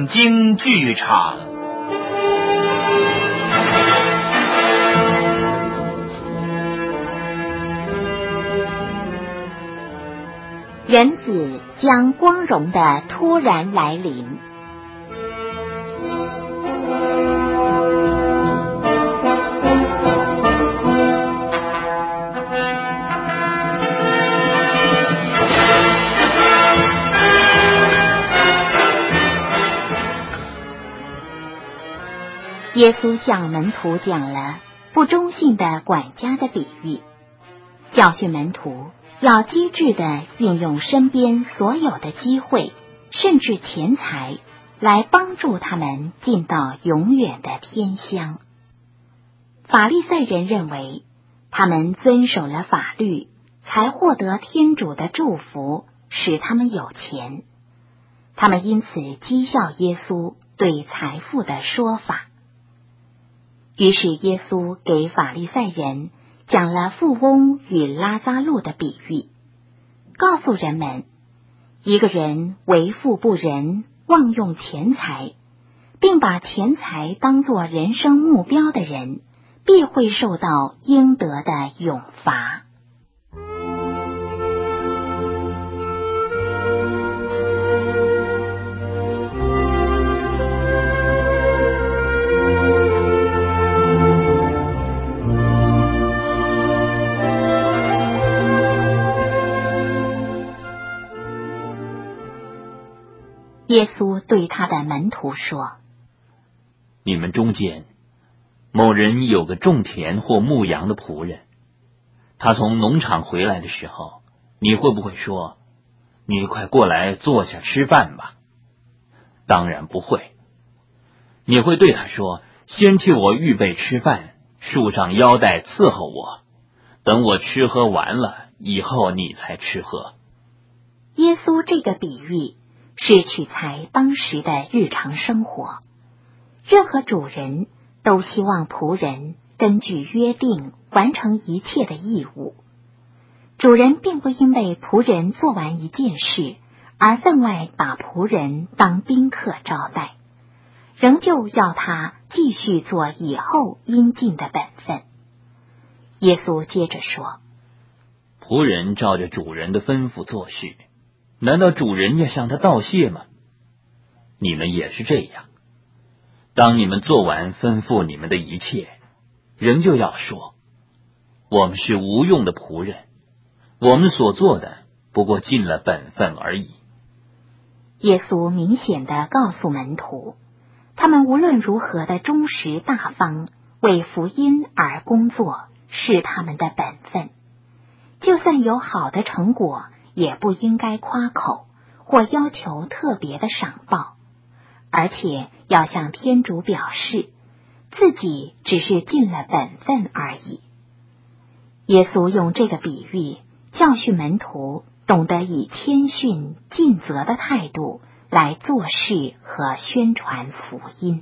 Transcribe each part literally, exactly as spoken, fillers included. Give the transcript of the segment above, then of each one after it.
经剧场。 人子将光荣的突然来临。耶稣向门徒讲了不忠信的管家的比喻，教训门徒要机智地运用身边所有的机会，甚至钱财，来帮助他们进到永远的天乡。法利赛人认为，他们遵守了法律，才获得天主的祝福，使他们有钱。他们因此讥笑耶稣对财富的说法。于是耶稣给法利赛人讲了富翁与拉撒路的比喻，告诉人们，一个人为富不仁，妄用钱财，并把钱财当作人生目标的人，必会受到应得的永罚。耶稣对他的门徒说， 你们中间某人有个种田或牧羊的仆人，他从农场回来的时候，你会不会说，你快过来坐下吃饭吧？当然不会。你会对他说，先替我预备吃饭，束上腰带伺候我，等我吃喝完了以后你才吃喝。 耶稣这个比喻是取材当时的日常生活，任何主人都希望仆人根据约定完成一切的义务。主人并不因为仆人做完一件事而分外把仆人当宾客招待，仍旧要他继续做以后应尽的本分。耶稣接着说， 仆人照着主人的吩咐做事，难道主人要向他道谢吗？你们也是这样。当你们做完吩咐你们的一切，仍旧要说，我们是无用的仆人，我们所做的不过尽了本分而已。 耶稣明显地告诉门徒，他们无论如何的忠实大方，为福音而工作，是他们的本分。就算有好的成果，也不应该夸口或要求特别的赏报，而且要向天主表示自己只是尽了本分而已。耶稣用这个比喻教训门徒懂得以谦逊尽责的态度来做事和宣传福音。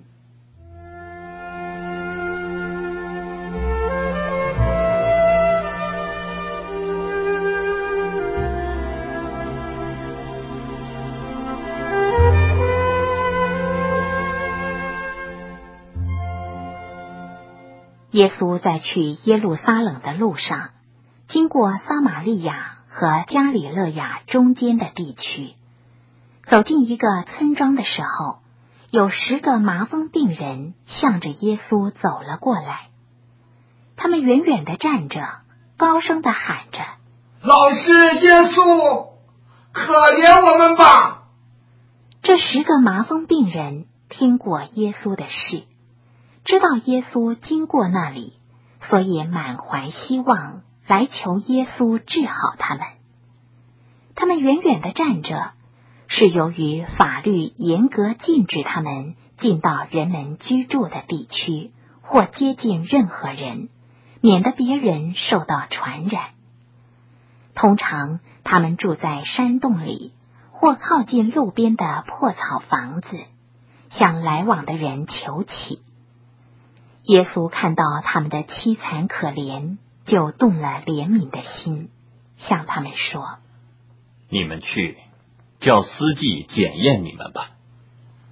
耶稣在去耶路撒冷的路上，经过撒玛利亚和加里肋亚中间的地区，走进一个村庄的时候，有十个麻风病人向着耶稣走了过来。他们远远地站着，高声地喊着， 老师耶稣，可怜我们吧！ 这十个麻风病人听过耶稣的事，知道耶稣经过那里，所以满怀希望来求耶稣治好他们。他们远远地站着，是由于法律严格禁止他们进到人们居住的地区，或接近任何人，免得别人受到传染。通常他们住在山洞里，或靠近路边的破草房子，向来往的人求乞。耶稣看到他们的凄惨可怜，就动了怜悯的心，向他们说， 你们去，叫司祭检验你们吧。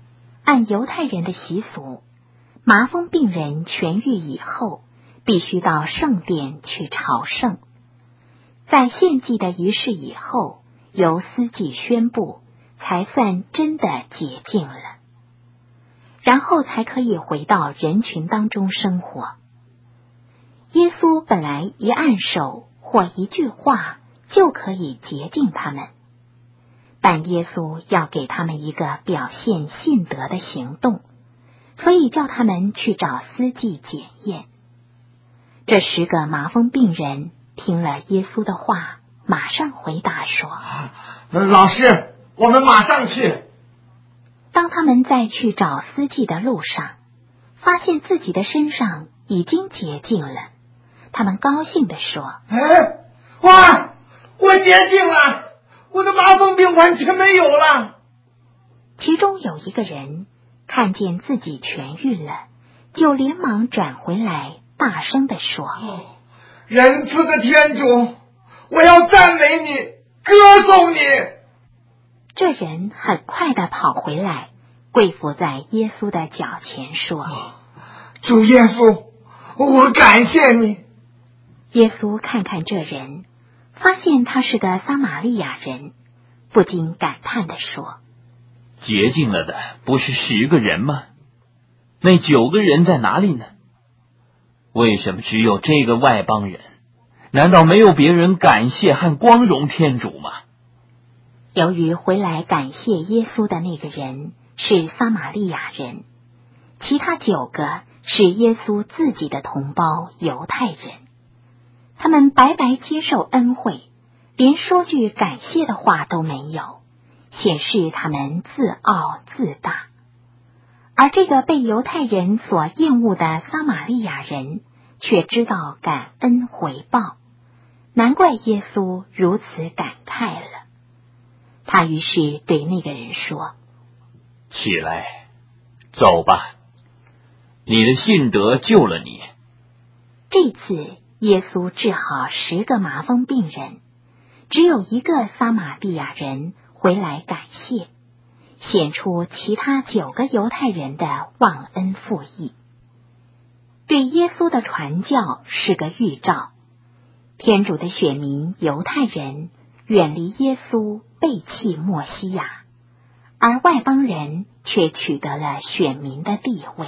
按犹太人的习俗，麻风病人痊愈以后，必须到圣殿去朝圣。在献祭的仪式以后，由司祭宣布，才算真的洁净了，然后才可以回到人群当中生活。耶稣本来一按手或一句话就可以洁净他们，但耶稣要给他们一个表现信德的行动，所以叫他们去找司祭检验。这十个麻风病人听了耶稣的话，马上回答说： 老师，我们马上去。 当他们在去找司祭的路上，发现自己的身上已经洁净了，他们高兴地说： 哎，哇，我洁净了，我的麻风病完全没有了。 其中有一个人看见自己痊愈了，就连忙转回来，大声地说： 仁慈的天主，我要赞美你，歌颂你。 这人很快地跑回来，跪伏在耶稣的脚前说： 主耶稣，我感谢你。 耶稣看看这人，发现他是个撒玛利亚人，不禁感叹地说： 洁净了的不是十个人吗？那九个人在哪里呢？为什么只有这个外邦人？难道没有别人感谢和光荣天主吗？ 由于回来感谢耶稣的那个人是撒玛利亚人，其他九个是耶稣自己的同胞犹太人，他们白白接受恩惠，连说句感谢的话都没有，显示他们自傲自大。而这个被犹太人所厌恶的撒玛利亚人却知道感恩回报，难怪耶稣如此感慨了。他于是对那个人说： 起来，走吧，你的信德救了你。 这次耶稣治好十个麻风病人，只有一个撒玛利亚人回来感谢，显出其他九个犹太人的忘恩负义。对耶稣的传教是个预兆，天主的选民犹太人远离耶稣，背弃默西亚，而外邦人却取得了选民的地位。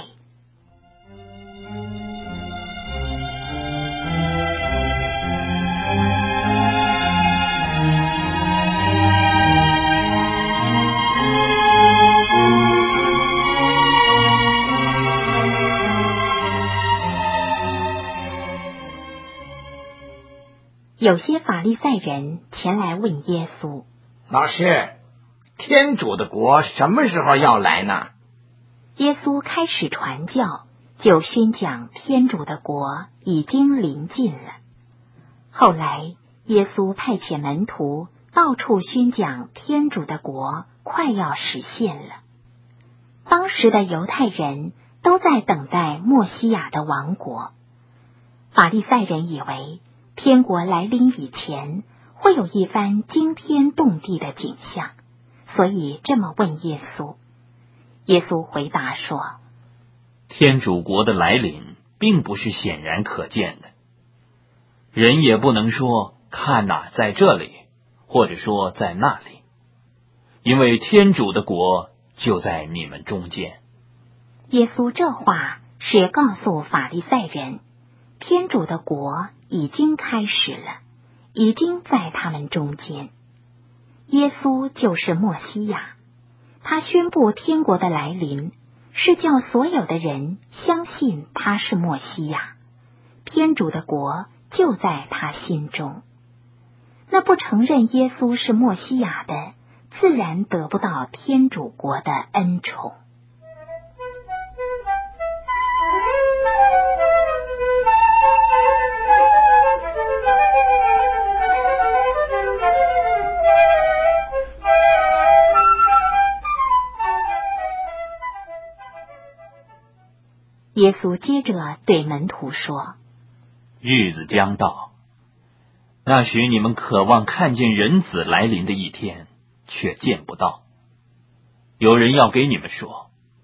有些法利赛人前来问耶稣： 老师，天主的国什么时候要来呢？ 耶稣开始传教，就宣讲天主的国已经临近了。后来耶稣派遣门徒到处宣讲天主的国快要实现了。当时的犹太人都在等待默西亚的王国，法利赛人以为天国来临以前会有一番惊天动地的景象，所以这么问耶稣。耶稣回答说： 天主国的来临并不是显然可见的，人也不能说看哪，在这里，或者说在那里，因为天主的国就在你们中间。 耶稣这话是告诉法利赛人，天主的国已经开始了，已经在他们中间。耶稣就是默西亚，他宣布天国的来临，是叫所有的人相信他是默西亚，天主的国就在他心中。那不承认耶稣是默西亚的，自然得不到天主国的恩宠。耶稣接着对门徒说： 日子将到，那时你们渴望看见人子来临的一天，却见不到。有人要给你们说，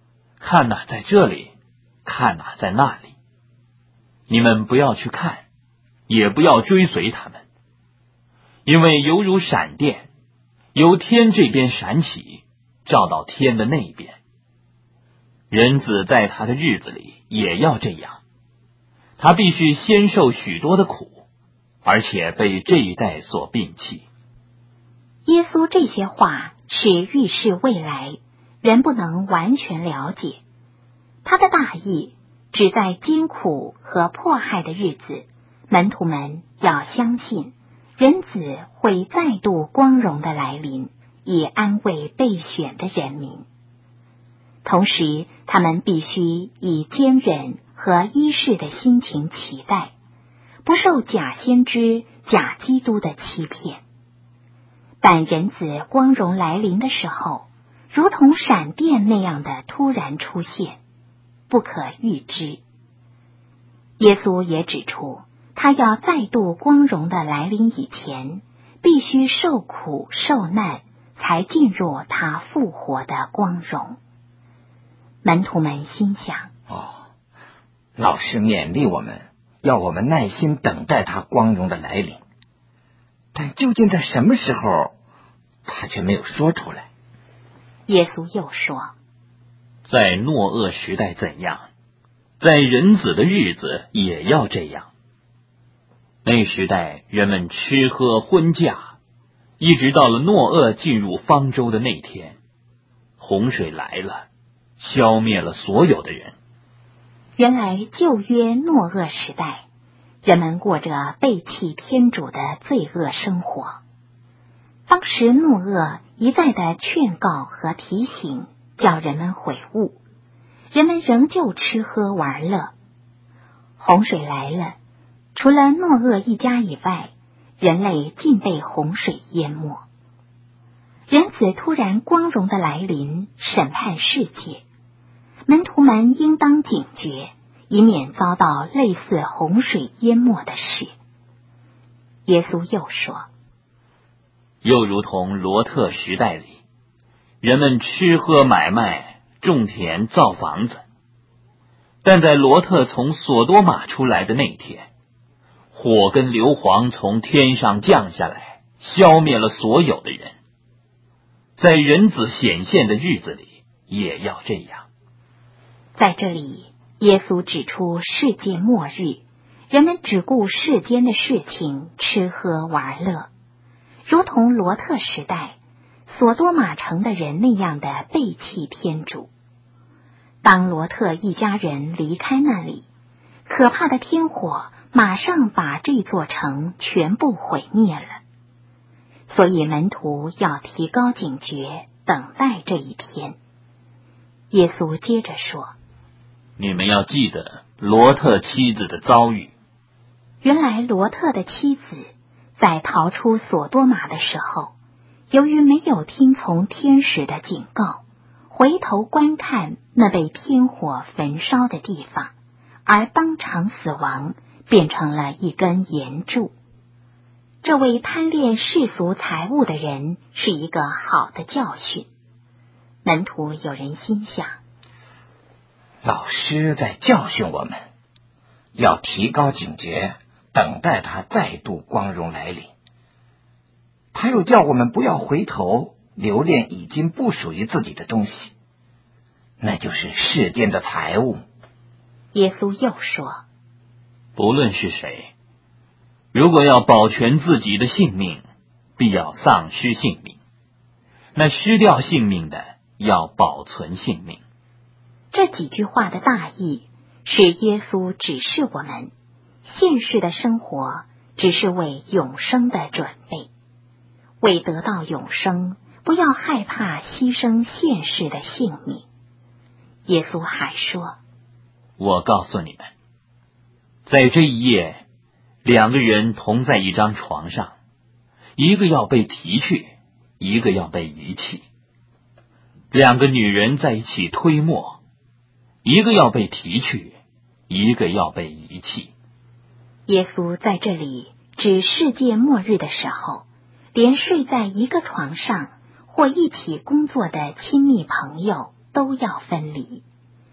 看哪，在这里，看哪，在那里。你们不要去看，也不要追随他们，因为犹如闪电，由天这边闪起，照到天的那边。人子在他的日子里也要这样，他必须先受许多的苦，而且被这一代所摒弃。 耶稣这些话是预示未来，人不能完全了解。他的大意只在艰苦和迫害的日子，门徒们要相信人子会再度光荣的来临，以安慰被选的人民。同时，他们必须以坚忍和依恃的心情期待，不受假先知、假基督的欺骗。但人子光荣来临的时候，如同闪电那样的突然出现，不可预知。耶稣也指出，他要再度光荣的来临以前，必须受苦受难，才进入他复活的光荣。门徒们心想， 哦，老师勉励我们，要我们耐心等待他光荣的来临。但究竟在什么时候，他却没有说出来。 耶稣又说， 在诺厄时代怎样，在人子的日子也要这样。那时代人们吃喝婚嫁，一直到了诺厄进入方舟的那天，洪水来了，消灭了所有的人。 原来旧约诺厄时代，人们过着背弃天主的罪恶生活。当时诺厄一再的劝告和提醒，叫人们悔悟，人们仍旧吃喝玩乐。洪水来了，除了诺厄一家以外，人类尽被洪水淹没。人子突然光荣的来临，审判世界，门徒们应当警觉，以免遭到类似洪水淹没的事。耶稣又说， 又如同罗特时代里，人们吃喝买卖，种田造房子。但在罗特从索多玛出来的那天，火跟硫磺从天上降下来，消灭了所有的人。在人子显现的日子里也要这样。 在这里，耶稣指出世界末日，人们只顾世间的事情，吃喝玩乐，如同罗特时代索多玛城的人那样的背弃天主。当罗特一家人离开那里，可怕的天火马上把这座城全部毁灭了。所以门徒要提高警觉，等待这一天。耶稣接着说， 你们要记得罗特妻子的遭遇。 原来罗特的妻子在逃出索多玛的时候，由于没有听从天使的警告，回头观看那被天火焚烧的地方，而当场死亡，变成了一根岩柱。这位贪恋世俗财物的人是一个好的教训。门徒有人心想， 老师在教训我们，要提高警觉，等待他再度光荣来临。他又叫我们不要回头留恋已经不属于自己的东西，那就是世间的财物。 耶稣又说， 不论是谁，如果要保全自己的性命，必要丧失性命；那失掉性命的，要保存性命。 这几句话的大意是耶稣指示我们，现世的生活只是为永生的准备。为得到永生，不要害怕牺牲现世的性命。耶稣还说， 我告诉你们，在这一夜，两个人同在一张床上，一个要被提去，一个要被遗弃；两个女人在一起推磨，一个要被提去，一个要被遗弃。 耶稣在这里指世界末日的时候，连睡在一个床上或一起工作的亲密朋友都要分离，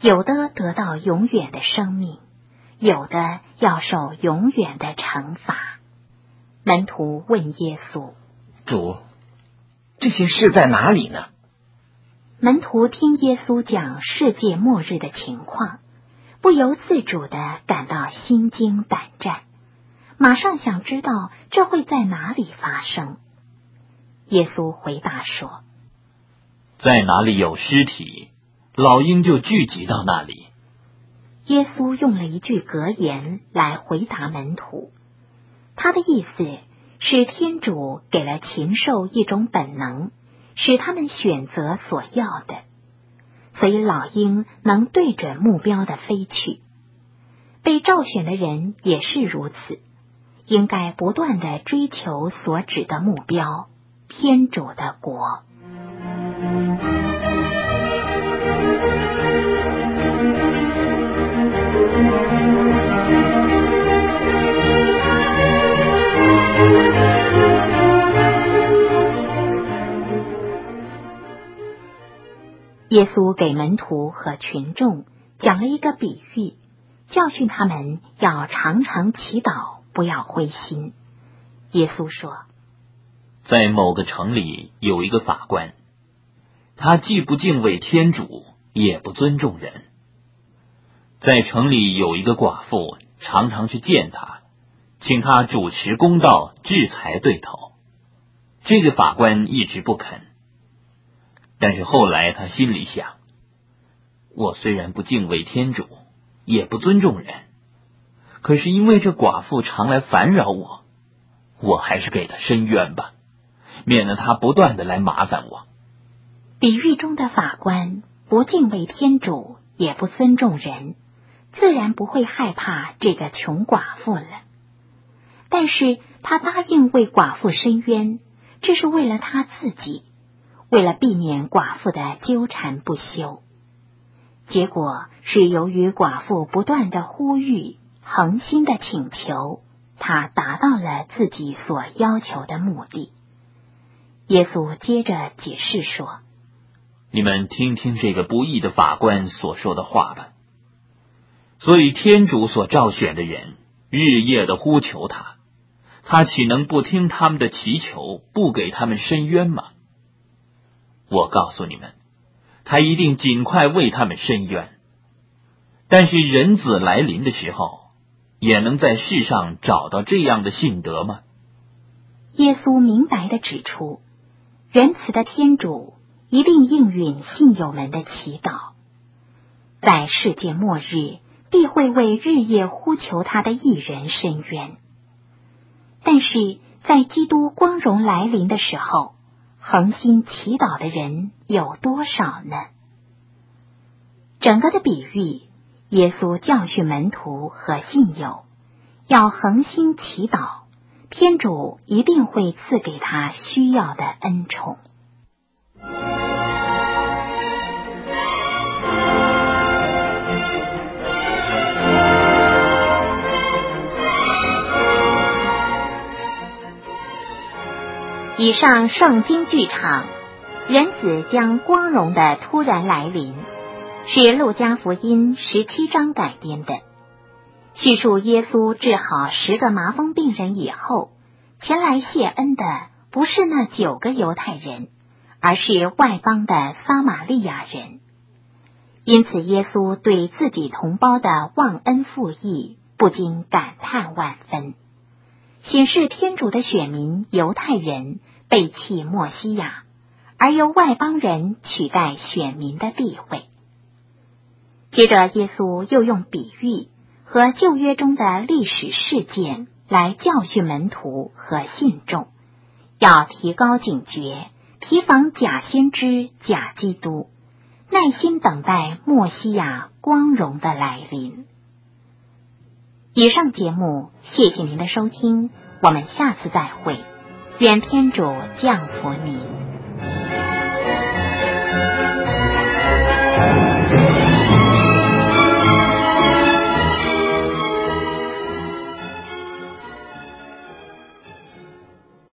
有的得到永远的生命，有的要受永远的惩罚。门徒问耶稣： 主，这些事在哪里呢？ 门徒听耶稣讲世界末日的情况，不由自主地感到心惊胆战，马上想知道这会在哪里发生。耶稣回答说： 在哪里有尸体，老鹰就聚集到那里。 耶稣用了一句格言来回答门徒，他的意思是天主给了禽兽一种本能，使他们选择所要的，所以老鹰能对准目标的飞去。被召选的人也是如此，应该不断地追求所指的目标，天主的国。耶稣给门徒和群众讲了一个比喻，教训他们要常常祈祷，不要灰心。耶稣说： 在某个城里有一个法官，他既不敬畏天主，也不尊重人。在城里有一个寡妇，常常去见他，请他主持公道，制裁对头。这个法官一直不肯。但是后来他心里想，我虽然不敬畏天主，也不尊重人，可是因为这寡妇常来烦扰我，我还是给他申冤吧，免得他不断的来麻烦我。 比喻中的法官不敬畏天主，也不尊重人，自然不会害怕这个穷寡妇了。但是他答应为寡妇申冤，这是为了他自己，为了避免寡妇的纠缠不休。结果是由于寡妇不断的呼吁，恒心的请求，他达到了自己所要求的目的。耶稣接着解释说： 你们听听这个不义的法官所说的话吧。所以天主所召选的人日夜的呼求他，他岂能不听他们的祈求，不给他们伸冤吗？我告诉你们，他一定尽快为他们伸冤。但是人子来临的时候，也能在世上找到这样的信德吗？ 耶稣明白地指出，仁慈的天主一定应允信友们的祈祷，在世界末日必会为日夜呼求他的义人伸冤。但是在基督光荣来临的时候，恒心祈祷的人有多少呢？整个的比喻，耶稣教训门徒和信友，要恒心祈祷，天主一定会赐给他需要的恩宠。以上圣经剧场，人子将光荣的突然来临，是路加福音十七章改编的，叙述耶稣治好十个麻风病人以后，前来谢恩的不是那九个犹太人，而是外邦的撒玛利亚人。因此耶稣对自己同胞的忘恩负义不禁感叹万分，显示天主的选民犹太人背弃默西亚，而由外邦人取代选民的地位。接着耶稣又用比喻和旧约中的历史事件来教训门徒和信众，要提高警觉，提防假先知、假基督，耐心等待默西亚光荣的来临。以上节目，谢谢您的收听，我们下次再会，愿天主降福您。